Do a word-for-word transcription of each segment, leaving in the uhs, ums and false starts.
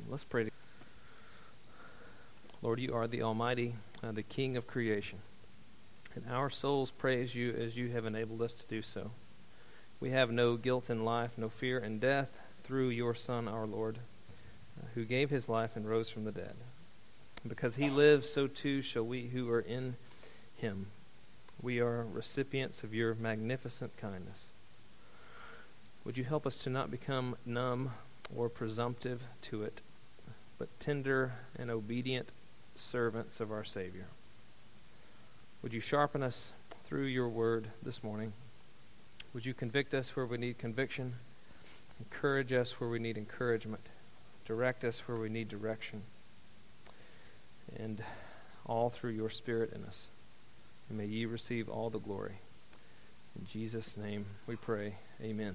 Let's pray. To Lord, you are the Almighty, uh, the King of creation, and our souls praise you as you have enabled us to do so. We have no guilt in life, no fear in death, through your Son, our Lord, uh, who gave his life and rose from the dead. And because he lives, so too shall we who are in him. We are recipients of your magnificent kindness. Would you help us to not become numb or presumptive to it, but tender and obedient servants of our Savior? Would you sharpen us through your word this morning? Would you convict us where we need conviction, encourage us where we need encouragement, direct us where we need direction, and all through your Spirit in us. And may ye receive all the glory. In Jesus' name we pray. Amen.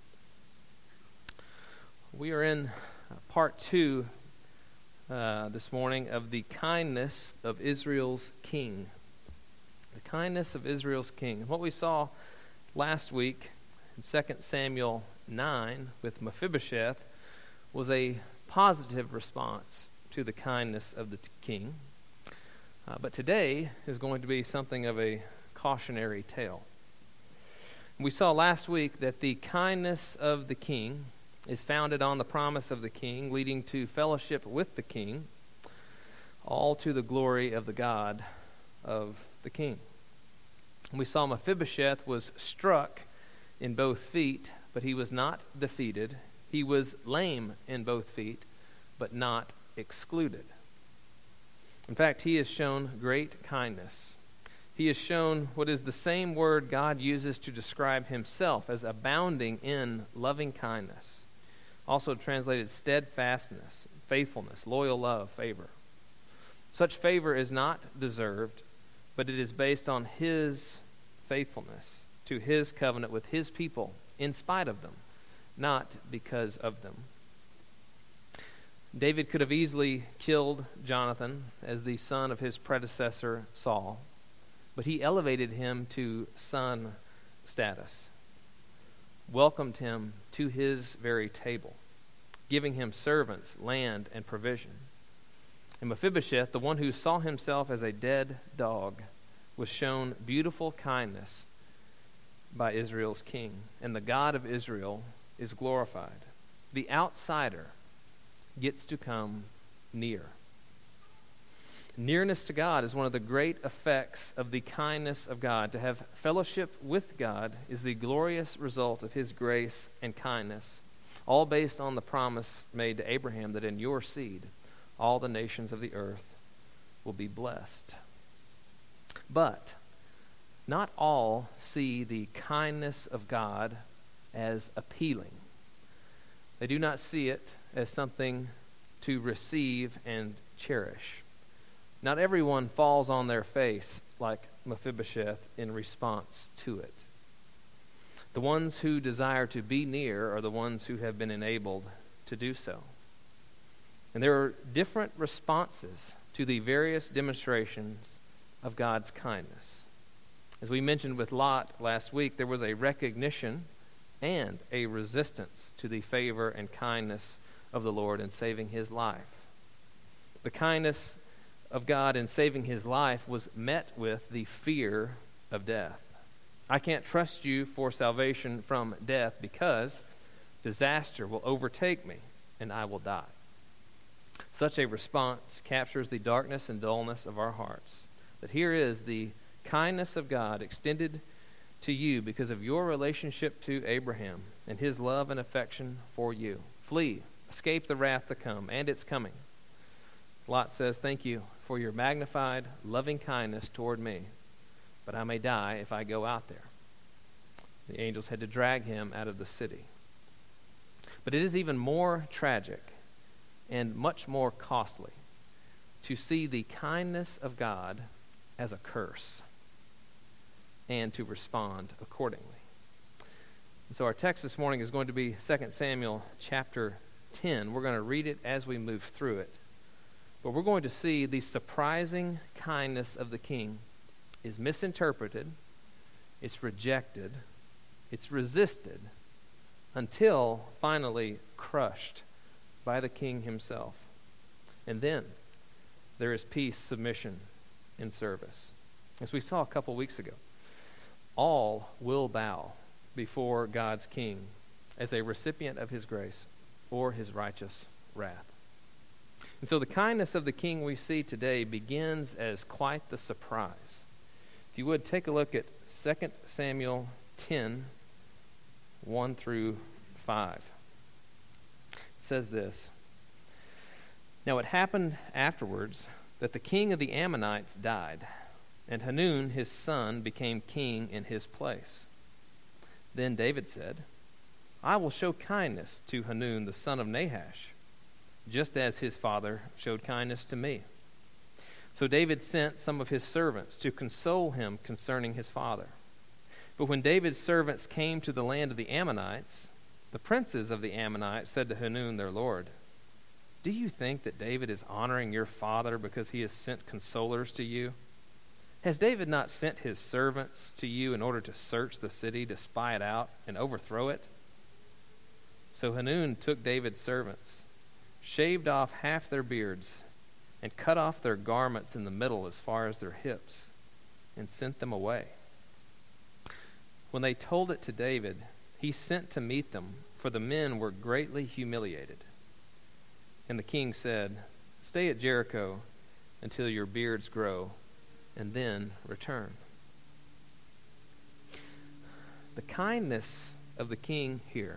We are in part two uh, this morning of the kindness of Israel's king. The kindness of Israel's king. And what we saw last week in Second Samuel nine with Mephibosheth was a positive response to the kindness of the t- king. Uh, but today is going to be something of a cautionary tale. We saw last week that the kindness of the king is founded on the promise of the king, leading to fellowship with the king, all to the glory of the God of the king. We saw Mephibosheth was struck in both feet, but he was not defeated. He was lame in both feet, but not excluded. In fact, he has shown great kindness. He has shown what is the same word God uses to describe himself as abounding in loving kindness. Also translated steadfastness, faithfulness, loyal love, favor. Such favor is not deserved, but it is based on his faithfulness to his covenant with his people in spite of them, not because of them. David could have easily killed Jonathan as the son of his predecessor Saul, but he elevated him to son status, welcomed him to his very table, giving him servants, land, and provision. And Mephibosheth, the one who saw himself as a dead dog, was shown beautiful kindness by Israel's king, and the God of Israel is glorified. The outsider gets to come near. Nearness to God is one of the great effects of the kindness of God. To have fellowship with God is the glorious result of his grace and kindness, all based on the promise made to Abraham that in your seed all the nations of the earth will be blessed. But not all see the kindness of God as appealing. They do not see it as something to receive and cherish. Not everyone falls on their face like Mephibosheth in response to it. The ones who desire to be near are the ones who have been enabled to do so. And there are different responses to the various demonstrations of God's kindness. As we mentioned with Lot last week, there was a recognition and a resistance to the favor and kindness of the Lord in saving his life. The kindness of God in saving his life was met with the fear of death. I can't trust you for salvation from death because disaster will overtake me and I will die. Such a response captures the darkness and dullness of our hearts. But here is the kindness of God extended to you because of your relationship to Abraham and his love and affection for you. Flee, escape the wrath to come, and it's coming. Lot says, thank you for your magnified, loving kindness toward me, but I may die if I go out there. The angels had to drag him out of the city. But it is even more tragic and much more costly to see the kindness of God as a curse and to respond accordingly. And so our text this morning is going to be Second Samuel chapter ten. We're going to read it as we move through it. But we're going to see the surprising kindness of the king is misinterpreted, it's rejected, it's resisted, until finally crushed by the king himself. And then there is peace, submission, and service. As we saw a couple weeks ago, all will bow before God's king as a recipient of his grace or his righteous wrath. And so the kindness of the king we see today begins as quite the surprise. If you would, take a look at Second Samuel ten, one through five. It says this: Now it happened afterwards that the king of the Ammonites died, and Hanun his son became king in his place. Then David said, I will show kindness to Hanun the son of Nahash, just as his father showed kindness to me. So David sent some of his servants to console him concerning his father. But when David's servants came to the land of the Ammonites, the princes of the Ammonites said to Hanun their lord, Do you think that David is honoring your father because he has sent consolers to you? Has David not sent his servants to you in order to search the city, to spy it out, and overthrow it? So Hanun took David's servants, shaved off half their beards, and cut off their garments in the middle as far as their hips, and sent them away. When they told it to David, he sent to meet them, for the men were greatly humiliated. And the king said, Stay at Jericho until your beards grow, and then return. The kindness of the king here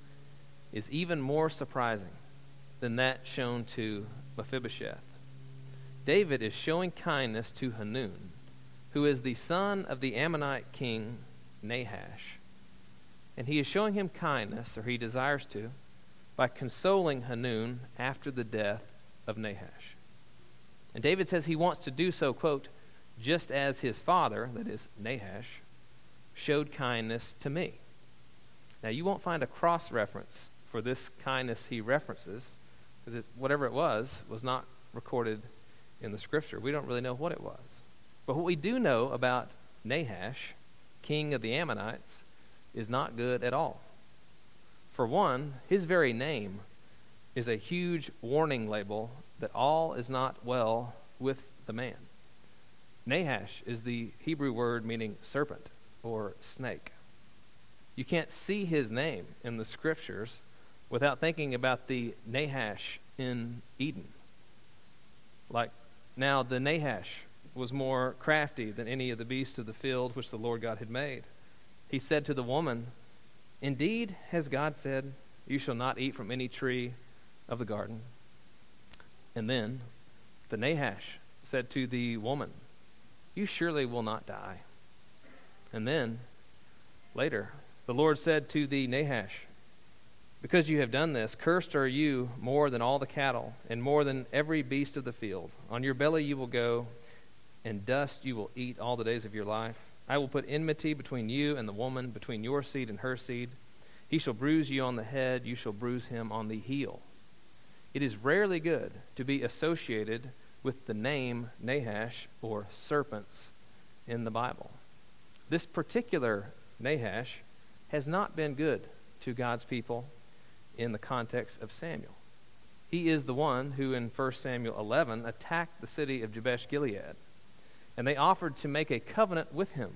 is even more surprising than that shown to Mephibosheth. David is showing kindness to Hanun, who is the son of the Ammonite king Nahash. And he is showing him kindness, or he desires to, by consoling Hanun after the death of Nahash. And David says he wants to do so, quote, just as his father, that is Nahash, showed kindness to me. Now you won't find a cross-reference for this kindness he references, because whatever it was, was not recorded in the scripture. We don't really know what it was. But what we do know about Nahash, king of the Ammonites, is not good at all. For one, his very name is a huge warning label that all is not well with the man. Nahash is the Hebrew word meaning serpent or snake. You can't see his name in the scriptures without thinking about the Nahash in Eden. Like, now the Nahash was more crafty than any of the beasts of the field which the Lord God had made. He said to the woman, Indeed, has God said, You shall not eat from any tree of the garden. And then the Nahash said to the woman, You surely will not die. And then, later, the Lord said to the Nahash, Because you have done this, cursed are you more than all the cattle, and more than every beast of the field. On your belly you will go, and dust you will eat all the days of your life. I will put enmity between you and the woman, between your seed and her seed. He shall bruise you on the head, you shall bruise him on the heel. It is rarely good to be associated with the name Nahash or serpents in the Bible. This particular Nahash has not been good to God's people in the context of Samuel. He is the one who in First Samuel eleven attacked the city of Jabesh Gilead, and they offered to make a covenant with him.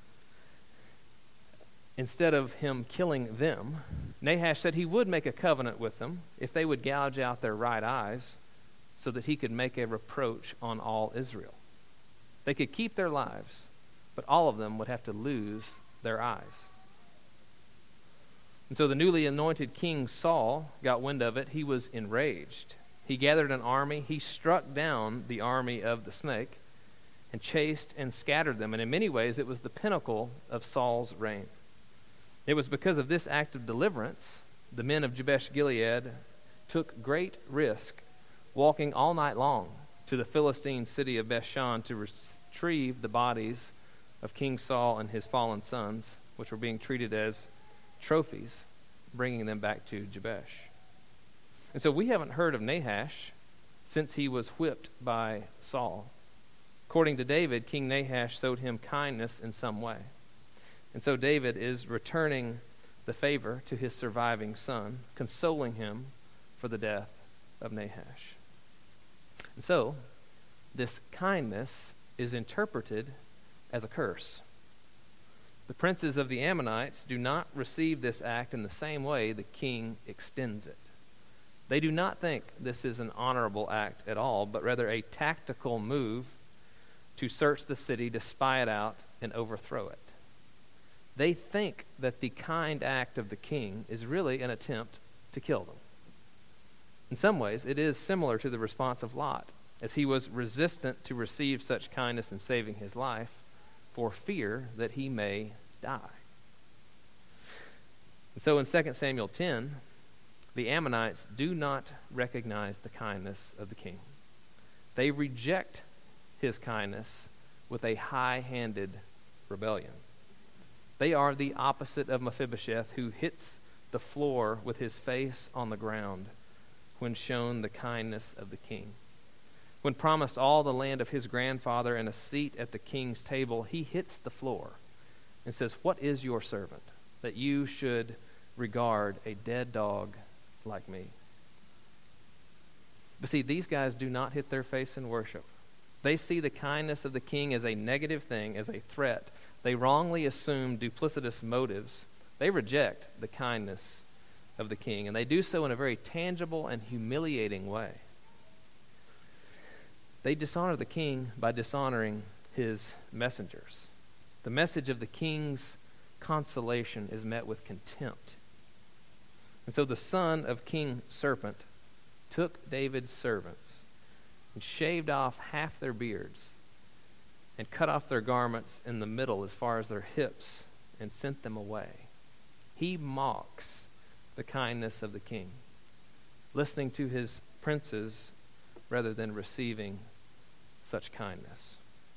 Instead of him killing them, Nahash said he would make a covenant with them if they would gouge out their right eyes so that he could make a reproach on all Israel. They could keep their lives, but all of them would have to lose their eyes. And so the newly anointed king Saul got wind of it. He was enraged. He gathered an army. He struck down the army of the snake and chased and scattered them. And in many ways, it was the pinnacle of Saul's reign. It was because of this act of deliverance, the men of Jabesh Gilead took great risk walking all night long to the Philistine city of Bethshan to retrieve the bodies of King Saul and his fallen sons, which were being treated as trophies, bringing them back to Jabesh. And so we haven't heard of Nahash since he was whipped by Saul. According to David, King Nahash showed him kindness in some way. And so David is returning the favor to his surviving son, consoling him for the death of Nahash. And so, this kindness is interpreted as a curse. The princes of the Ammonites do not receive this act in the same way the king extends it. They do not think this is an honorable act at all, but rather a tactical move to search the city, to spy it out, and overthrow it. They think that the kind act of the king is really an attempt to kill them. In some ways, it is similar to the response of Lot, as he was resistant to receive such kindness in saving his life for fear that he may die. And so in Second Samuel ten, the Ammonites do not recognize the kindness of the king. They reject his kindness with a high-handed rebellion. They are the opposite of Mephibosheth, who hits the floor with his face on the ground when shown the kindness of the king. When promised all the land of his grandfather and a seat at the king's table, he hits the floor and says, "What is your servant, that you should regard a dead dog like me?" But see, these guys do not hit their face in worship. They see the kindness of the king as a negative thing, as a threat. They wrongly assume duplicitous motives. They reject the kindness of the king, and they do so in a very tangible and humiliating way. They dishonor the king by dishonoring his messengers. The message of the king's consolation is met with contempt. And so the son of King Serpent took David's servants and shaved off half their beards and cut off their garments in the middle as far as their hips and sent them away. He mocks the kindness of the king, listening to his princes rather than receiving such kindness.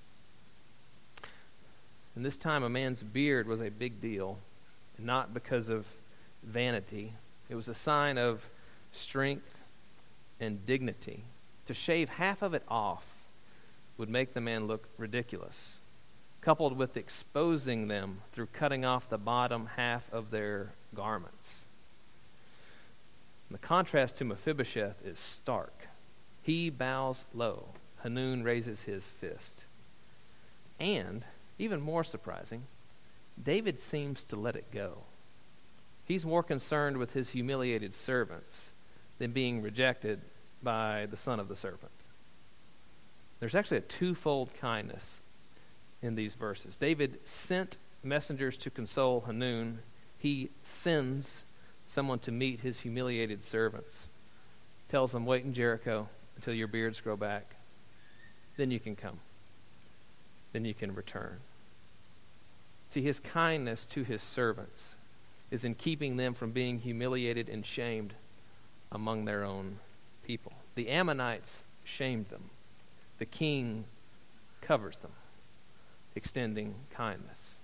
In this time, a man's beard was a big deal, not because of vanity. It was a sign of strength and dignity. To shave half of it off would make the man look ridiculous, coupled with exposing them through cutting off the bottom half of their garments. And the contrast to Mephibosheth is stark. He bows low. Hanun raises his fist. And, even more surprising, David seems to let it go. He's more concerned with his humiliated servants than being rejected by the son of the serpent. There's actually a twofold kindness in these verses. David sent messengers to console Hanun. He sends someone to meet his humiliated servants. Tells them, "Wait in Jericho until your beards grow back. Then you can come. Then you can return." See, his kindness to his servants is in keeping them from being humiliated and shamed among their own people. The Ammonites shamed them. The king covers them, extending kindness.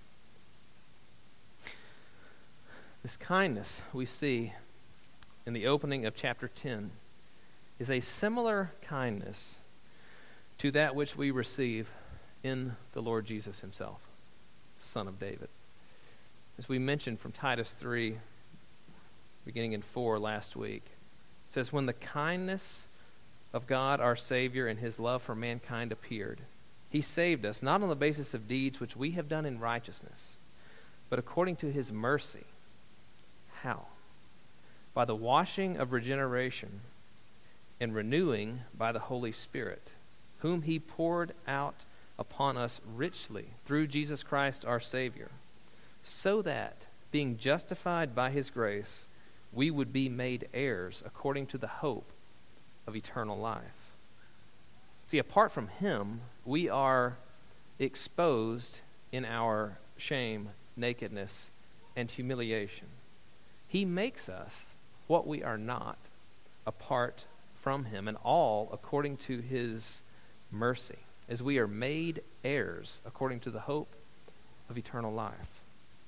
This kindness we see in the opening of chapter ten is a similar kindness to that which we receive in the Lord Jesus himself, Son of David. As we mentioned from Titus three, beginning in four last week, it says, "When the kindness of God our Savior and his love for mankind appeared, he saved us, not on the basis of deeds which we have done in righteousness, but according to his mercy." How? By the washing of regeneration and renewing by the Holy Spirit, whom he poured out upon us richly through Jesus Christ our Savior, so that, being justified by his grace, we would be made heirs according to the hope of eternal life. See, apart from him, we are exposed in our shame, nakedness, and humiliation. He makes us what we are not apart from him, and all according to his mercy, as we are made heirs according to the hope of eternal life.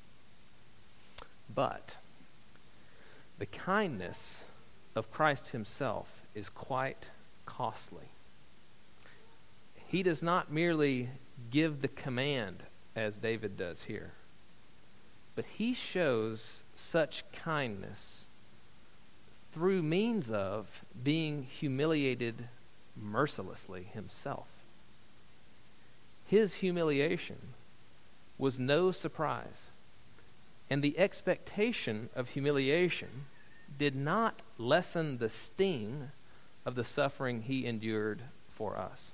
But the kindness of Christ himself is quite costly. He does not merely give the command as David does here, but he shows such kindness through means of being humiliated mercilessly himself. His humiliation was no surprise, and the expectation of humiliation did not lessen the sting of the suffering he endured for us.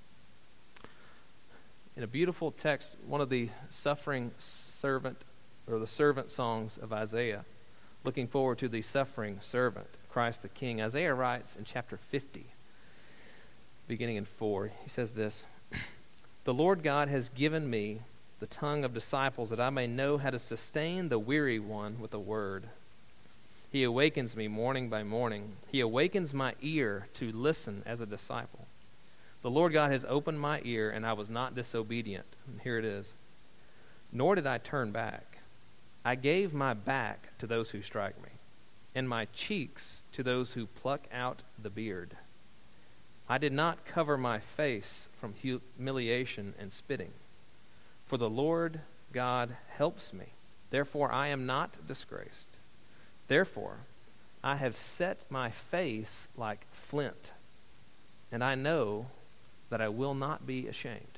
In a beautiful text, one of the suffering servant, or the servant songs of Isaiah, looking forward to the suffering servant, Christ the King, Isaiah writes in chapter fifty, beginning in four, he says this, "The Lord God has given me the tongue of disciples, that I may know how to sustain the weary one with a word. He awakens me morning by morning. He awakens my ear to listen as a disciple. The Lord God has opened my ear, and I was not disobedient." And here it is. "Nor did I turn back. I gave my back to those who strike me, and my cheeks to those who pluck out the beard. I did not cover my face from humiliation and spitting. For the Lord God helps me. Therefore I am not disgraced. Therefore I have set my face like flint, and I know that I will not be ashamed."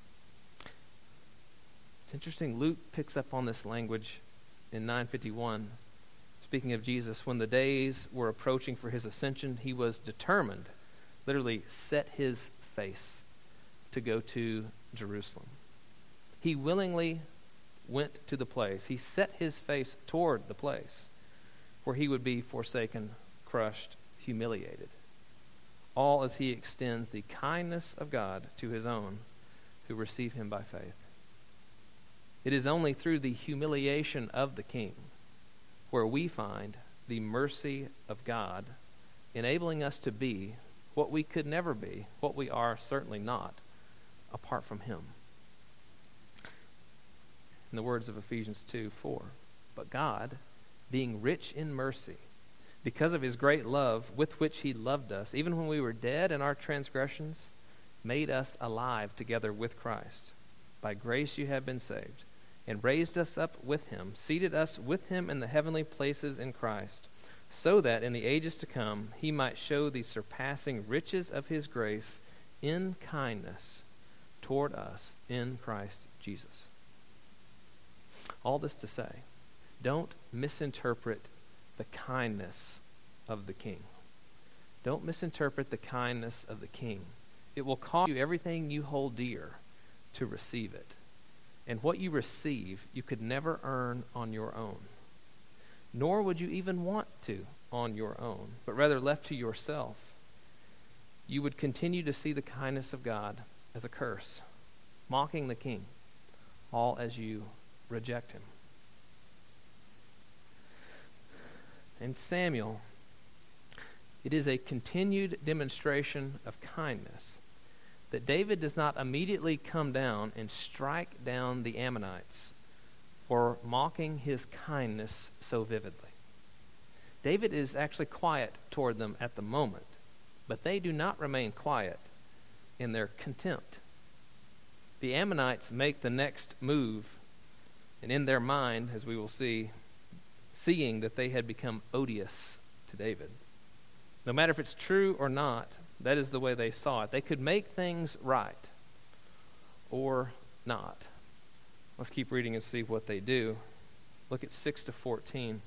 It's interesting, Luke picks up on this language in nine fifty-one. Speaking of Jesus, when the days were approaching for his ascension, he was determined, literally set his face to go to Jerusalem. He willingly went to the place. He set his face toward the place where he would be forsaken, crushed, humiliated. All as he extends the kindness of God to his own who receive him by faith. It is only through the humiliation of the King where we find the mercy of God enabling us to be what we could never be, what we are certainly not, apart from him. In the words of Ephesians two four, "But God, being rich in mercy, because of his great love with which he loved us, even when we were dead in our transgressions, made us alive together with Christ. By grace you have been saved, and raised us up with him, seated us with him in the heavenly places in Christ, so that in the ages to come he might show the surpassing riches of his grace in kindness toward us in Christ Jesus." All this to say, don't misinterpret the kindness of the King. Don't misinterpret the kindness of the King. It will cost you everything you hold dear to receive it. And what you receive, you could never earn on your own. Nor would you even want to on your own, but rather left to yourself, you would continue to see the kindness of God as a curse, mocking the King, all as you reject him. In Samuel, it is a continued demonstration of kindness that David does not immediately come down and strike down the Ammonites for mocking his kindness so vividly. David is actually quiet toward them at the moment, but they do not remain quiet in their contempt. The Ammonites make the next move, and in their mind, as we will see, seeing that they had become odious to David. No matter if it's true or not, that is the way they saw it. They could make things right or not. Let's keep reading and see what they do. Look at six to fourteen.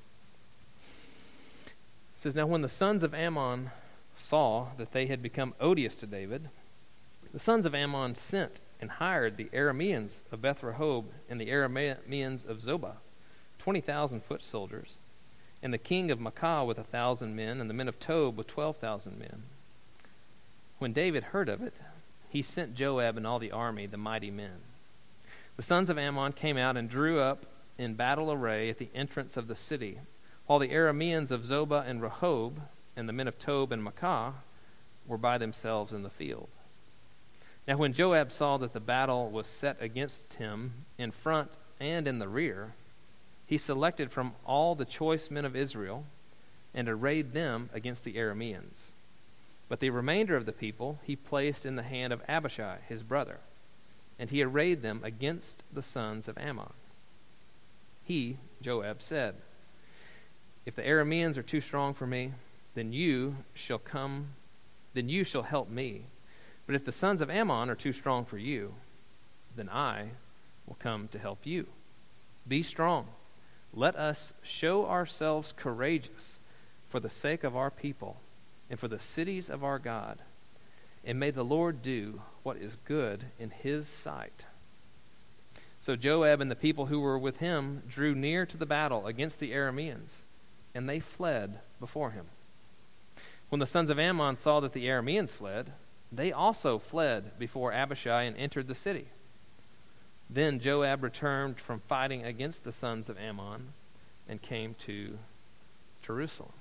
It says, "Now when the sons of Ammon saw that they had become odious to David, the sons of Ammon sent and hired the Arameans of Beth Rehob and the Arameans of Zobah, twenty thousand foot soldiers, and the king of Maacah with a thousand men, and the men of Tob with twelve thousand men. When David heard of it, he sent Joab and all the army, the mighty men. The sons of Ammon came out and drew up in battle array at the entrance of the city, while the Arameans of Zobah and Rehob and the men of Tob and Maacah were by themselves in the field. Now when Joab saw that the battle was set against him in front and in the rear, he selected from all the choice men of Israel and arrayed them against the Arameans. But the remainder of the people he placed in the hand of Abishai, his brother, and he arrayed them against the sons of Ammon. He, Joab, said, 'If the Arameans are too strong for me, then you shall come, then you shall help me. But if the sons of Ammon are too strong for you, then I will come to help you. Be strong. Let us show ourselves courageous for the sake of our people and for the cities of our God. And may the Lord do what is good in his sight. So Joab and the people who were with him drew near to the battle against the Arameans, and they fled before him. When the sons of Ammon saw that the Arameans fled, they also fled before Abishai and entered the city. Then Joab returned from fighting against the sons of Ammon and came to Jerusalem.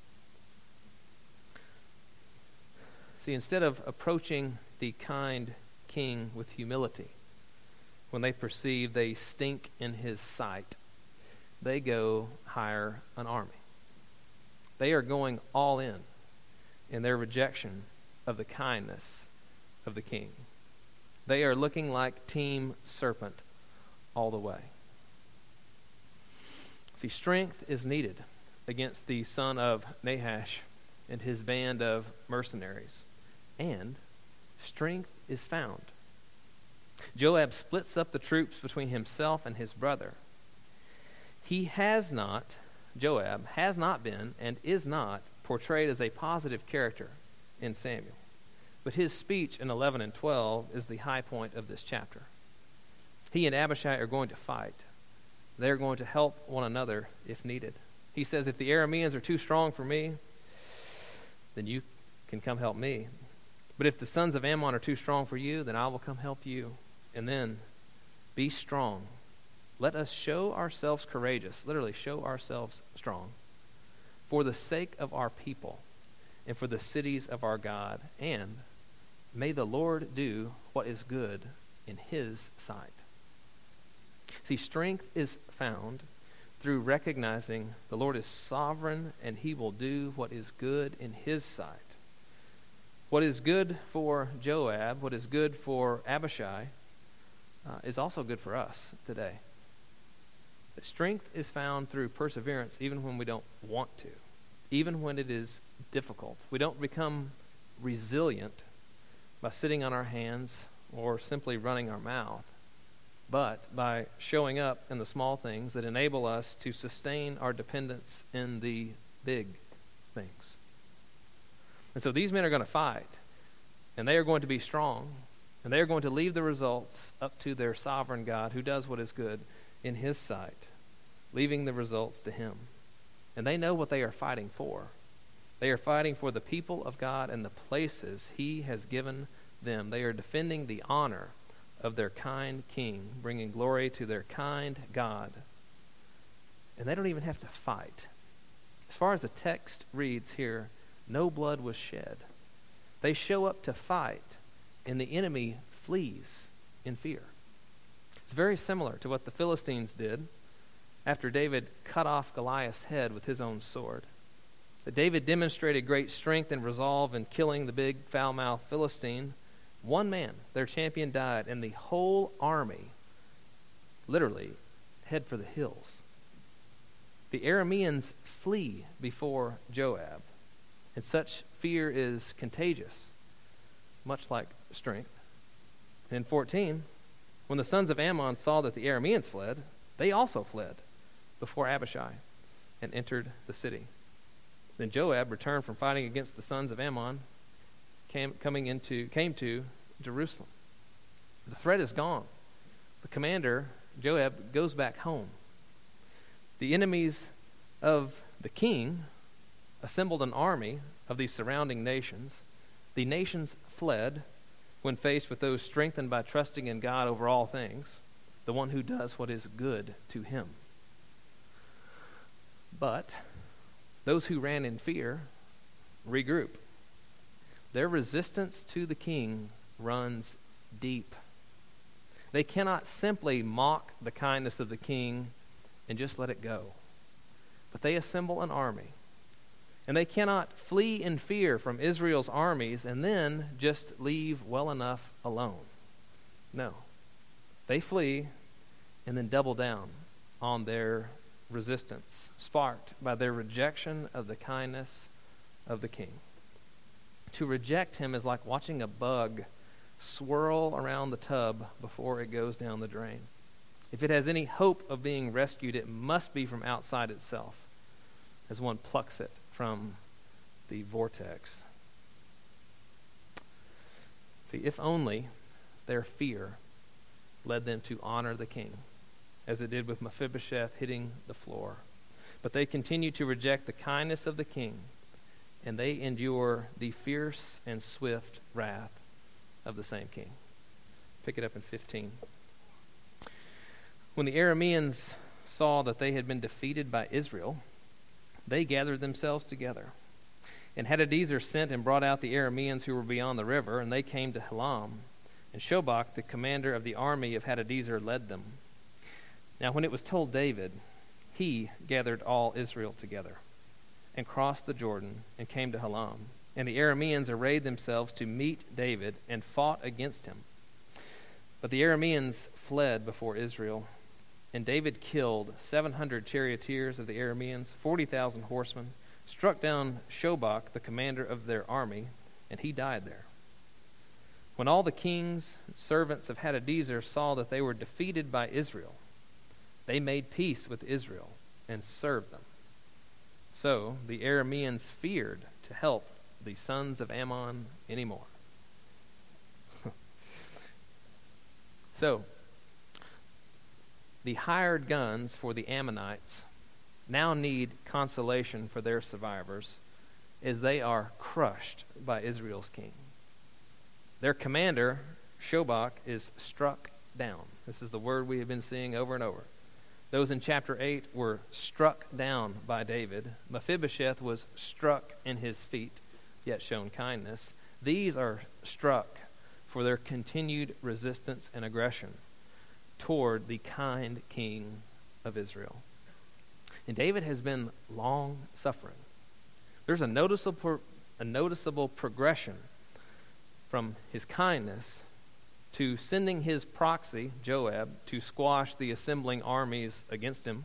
See, instead of approaching the kind king with humility, when they perceive they stink in his sight, they go hire an army. They are going all in in their rejection of the kindness of the king. They are looking like Team Serpent all the way. See, strength is needed against the son of Nahash and his band of mercenaries, and strength is found. Joab splits up the troops between himself and his brother. He has not, Joab has not been and is not portrayed as a positive character in Samuel. But his speech in eleven and twelve is the high point of this chapter. He and Abishai are going to fight. They're going to help one another if needed. He says, if the Arameans are too strong for me, then you can come help me. But if the sons of Ammon are too strong for you, then I will come help you. And then, be strong. Let us show ourselves courageous, literally show ourselves strong, for the sake of our people and for the cities of our God. And may the Lord do what is good in his sight. See, strength is found through recognizing the Lord is sovereign and he will do what is good in his sight. What is good for Joab, what is good for Abishai, uh, is also good for us today. But strength is found through perseverance even when we don't want to, even when it is difficult. We don't become resilient by sitting on our hands or simply running our mouth, but by showing up in the small things that enable us to sustain our dependence in the big things. And so these men are going to fight, and they are going to be strong, and they are going to leave the results up to their sovereign God who does what is good in his sight, leaving the results to him. And they know what they are fighting for. They are fighting for the people of God and the places he has given them. They are defending the honor of their kind king, bringing glory to their kind God. And they don't even have to fight. As far as the text reads here, no blood was shed. They show up to fight, and the enemy flees in fear. It's very similar to what the Philistines did after David cut off Goliath's head with his own sword. That David demonstrated great strength and resolve in killing the big foul-mouthed Philistine. One man, their champion, died, and the whole army literally head for the hills. The Arameans flee before Joab, and such fear is contagious, much like strength. In fourteen, when the sons of Ammon saw that the Arameans fled, they also fled before Abishai and entered the city. Then Joab returned from fighting against the sons of Ammon, came, coming into, came to Jerusalem. The threat is gone. The commander, Joab, goes back home. The enemies of the king assembled an army of these surrounding nations. The nations fled when faced with those strengthened by trusting in God over all things, the one who does what is good to him. But those who ran in fear regroup. Their resistance to the king runs deep. They cannot simply mock the kindness of the king and just let it go. But they assemble an army. And they cannot flee in fear from Israel's armies and then just leave well enough alone. No. They flee and then double down on their resistance, sparked by their rejection of the kindness of the king. To reject him is like watching a bug swirl around the tub before it goes down the drain. If it has any hope of being rescued, it must be from outside itself, as one plucks it from the vortex. See, if only their fear led them to honor the king, as it did with Mephibosheth hitting the floor. But they continue to reject the kindness of the king, and they endure the fierce and swift wrath of the same king. Pick it up in fifteen. When the Arameans saw that they had been defeated by Israel, they gathered themselves together. And Hadadezer sent and brought out the Arameans who were beyond the river, and they came to Helam. And Shobach, the commander of the army of Hadadezer, led them. Now when it was told David, he gathered all Israel together and crossed the Jordan and came to Helam. And the Arameans arrayed themselves to meet David and fought against him. But the Arameans fled before Israel, and David killed seven hundred charioteers of the Arameans, forty thousand horsemen, struck down Shobach, the commander of their army, and he died there. When all the kings and servants of Hadadezer saw that they were defeated by Israel, they made peace with Israel and served them. So the Arameans feared to help the sons of Ammon anymore. So, the hired guns for the Ammonites now need consolation for their survivors as they are crushed by Israel's king. Their commander, Shobach, is struck down. This is the word we have been seeing over and over. Those in chapter eight were struck down by David. Mephibosheth was struck in his feet, yet shown kindness. These are struck for their continued resistance and aggression toward the kind king of Israel. And David has been long suffering. There's a noticeable, a noticeable progression from his kindness to sending his proxy, Joab, to squash the assembling armies against him.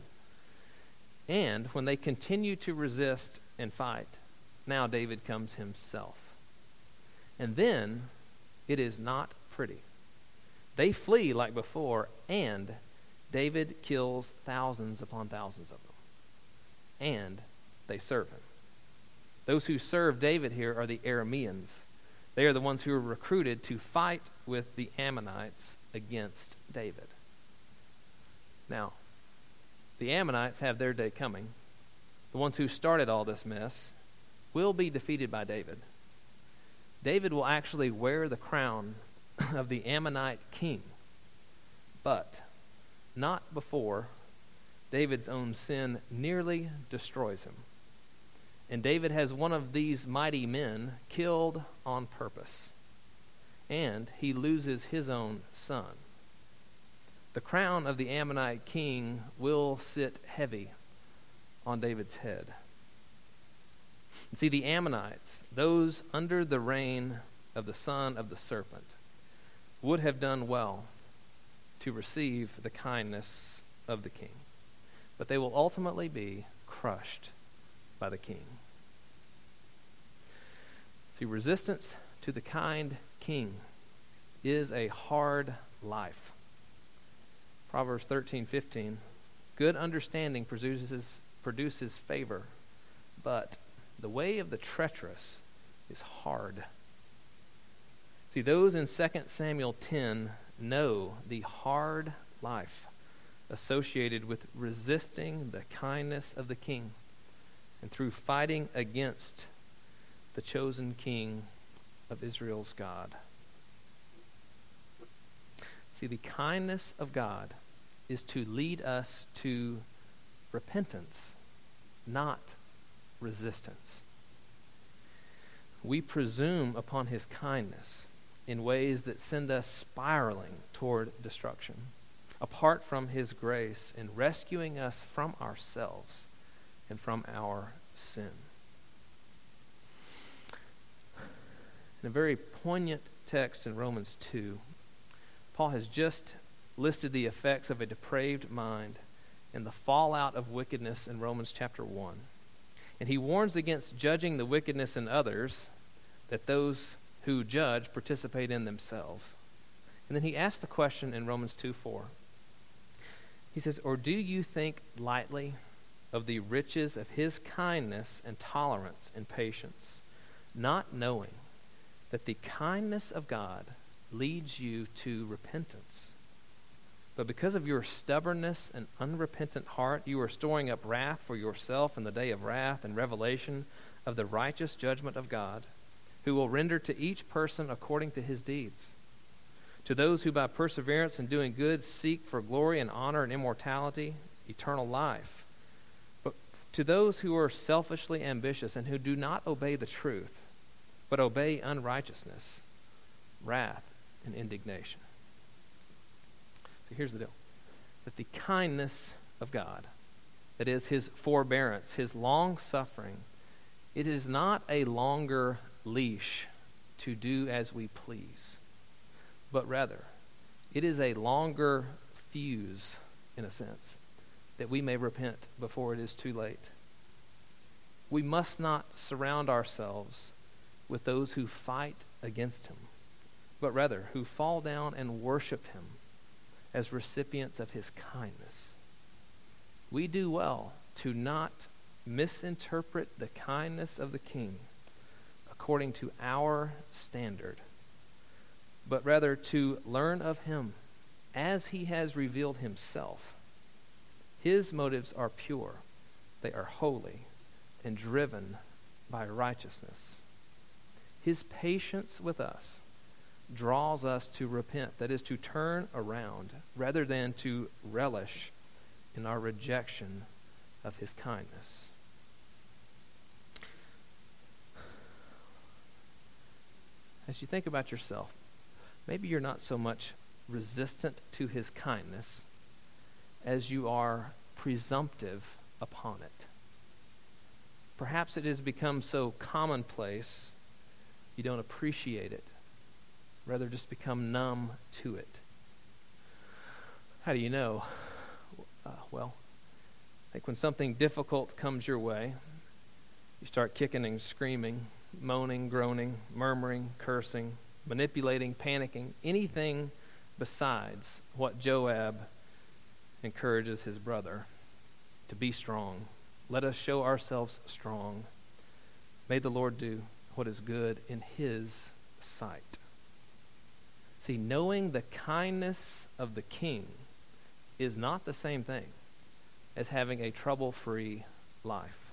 And when they continue to resist and fight, now David comes himself. And then it is not pretty. They flee like before, and David kills thousands upon thousands of them. And they serve him. Those who serve David here are the Arameans. They are the ones who are recruited to fight with the Ammonites against David. Now, the Ammonites have their day coming. The ones who started all this mess will be defeated by David. David will actually wear the crown of the Ammonite king, but not before David's own sin nearly destroys him. And David has one of these mighty men killed on purpose, and he loses his own son. The crown of the Ammonite king will sit heavy on David's head. And see, the Ammonites, those under the reign of the son of the serpent, would have done well to receive the kindness of the king. But they will ultimately be crushed by the king. See, resistance to the kind king is a hard life. Proverbs thirteen fifteen, good understanding produces, produces favor, but the way of the treacherous is hard. See, those in Second Samuel ten know the hard life associated with resisting the kindness of the king and through fighting against the chosen king of Israel's God. See, the kindness of God is to lead us to repentance, not resistance. We presume upon his kindness in ways that send us spiraling toward destruction, apart from his grace in rescuing us from ourselves and from our sin. In a very poignant text in Romans two, Paul has just listed the effects of a depraved mind and the fallout of wickedness in Romans chapter one. And he warns against judging the wickedness in others, that those who judge participate in themselves. And then he asks the question in Romans two four. He says, or do you think lightly of the riches of his kindness and tolerance and patience, not knowing that the kindness of God leads you to repentance? But because of your stubbornness and unrepentant heart, you are storing up wrath for yourself in the day of wrath and revelation of the righteous judgment of God, who will render to each person according to his deeds. To those who by perseverance in doing good seek for glory and honor and immortality, eternal life. But to those who are selfishly ambitious and who do not obey the truth, but obey unrighteousness, wrath and indignation. So here's the deal. That the kindness of God, that is his forbearance, his long suffering, it is not a longer leash to do as we please, but rather it is a longer fuse, in a sense, that we may repent before it is too late. We must not surround ourselves with those who fight against him, but rather who fall down and worship him as recipients of his kindness. We do well to not misinterpret the kindness of the King according to our standard, but rather to learn of him as he has revealed himself. His motives are pure, they are holy, and driven by righteousness. His patience with us draws us to repent, that is, to turn around, rather than to relish in our rejection of his kindness. As you think about yourself, maybe you're not so much resistant to his kindness as you are presumptive upon it. Perhaps it has become so commonplace you don't appreciate it, rather just become numb to it. How do you know? Uh, well, like when something difficult comes your way, you start kicking and screaming, moaning, groaning, murmuring, cursing, manipulating, panicking, anything besides what Joab encourages his brother to be strong. Let us show ourselves strong. May the Lord do what is good in his sight. See, knowing the kindness of the King is not the same thing as having a trouble-free life.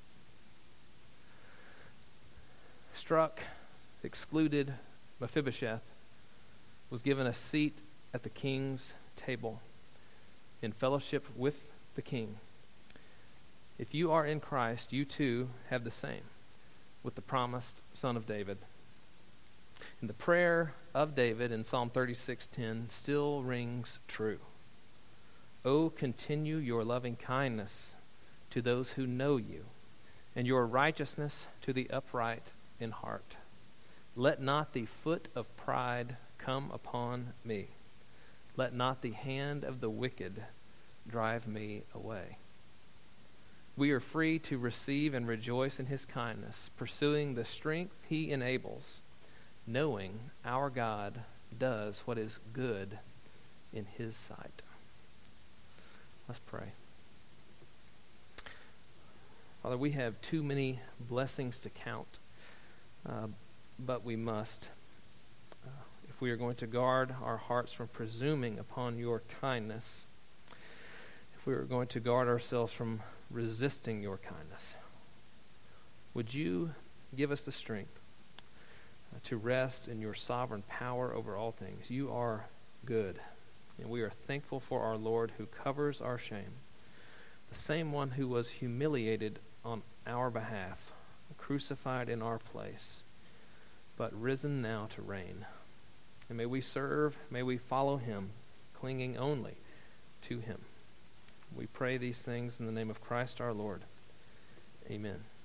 Struck, excluded, Mephibosheth was given a seat at the king's table in fellowship with the king. If you are in Christ, you too have the same with the promised Son of David. And the prayer of David in Psalm thirty-six ten still rings true. Oh, continue your loving kindness to those who know you, and your righteousness to the upright in heart. Let not the foot of pride come upon me. Let not the hand of the wicked drive me away. We are free to receive and rejoice in his kindness, pursuing the strength he enables, knowing our God does what is good in his sight. Let's pray. Father, we have too many blessings to count, uh, but we must. Uh, if we are going to guard our hearts from presuming upon your kindness, if we are going to guard ourselves from resisting your kindness, would you give us the strength uh, to rest in your sovereign power over all things? You are good, and we are thankful for our Lord who covers our shame, the same one who was humiliated on our behalf, crucified in our place, but risen now to reign. And may we serve, may we follow him, clinging only to him. We pray these things in the name of Christ our Lord. Amen.